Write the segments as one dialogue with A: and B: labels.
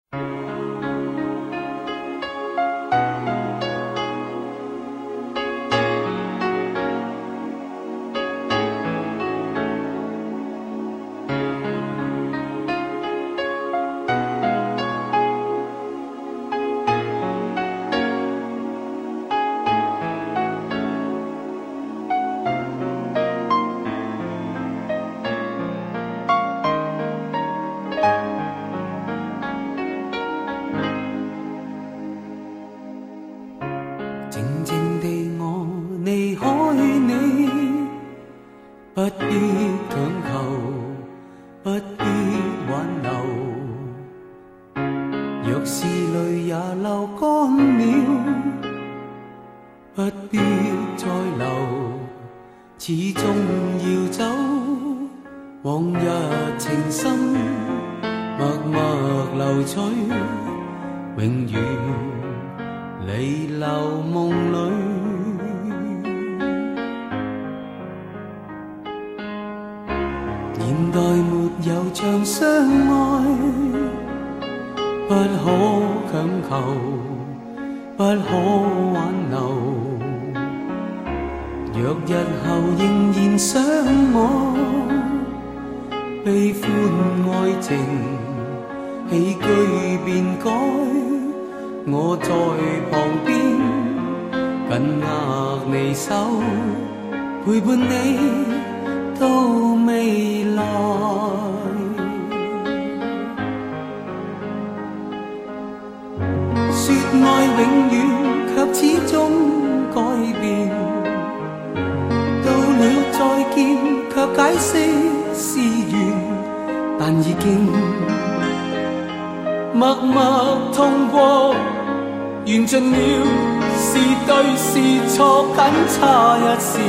A: 静静地我离开你，不必强求，不必挽留。若是泪也流干了，不必再流，始终要走。往日情深，默默流取，永远离流梦里。现代没有像相爱，不可强求，不可挽留。若日后仍然想我，悲欢爱情喜剧便改。我在旁边紧握你手，陪伴你到未来。说爱永远，却始终改变。到了再见，却解释是缘，但已经默默痛过。缘尽了，是对是错，仅差一线。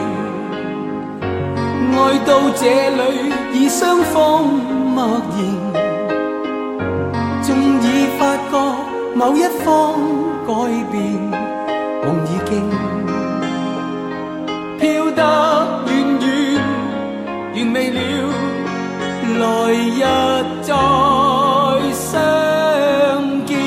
A: 爱到这里，已双方默然，终已发觉某一方改变，梦已经飘得远远，原未了，来日再相见。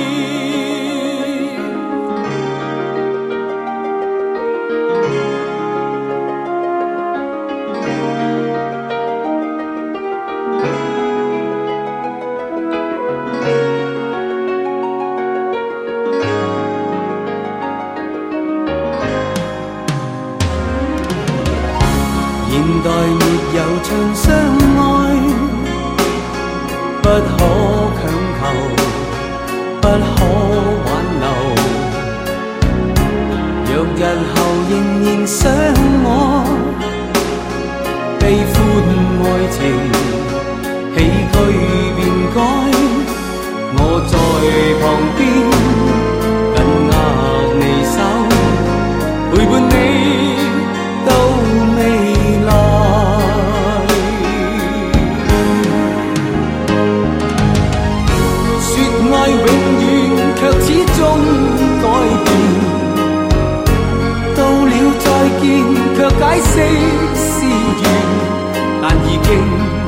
A: 现代没有像相爱，不可强求，不可挽留。若日後仍然想我，悲歡愛情喜劇便改。我在旁邊緊握你手，陪伴你到未來。說愛永遠，卻始終改變。到了再見，卻解釋是緣，但已經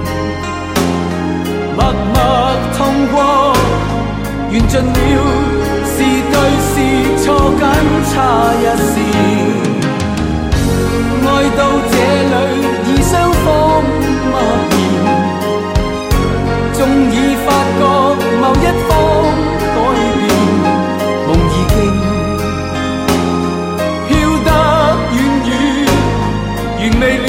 A: 默默痛過。緣盡了，是對是錯，僅差一線。愛到這裏，已雙方默然，終已發覺某一方改變，夢已經飄得遠遠，原未了。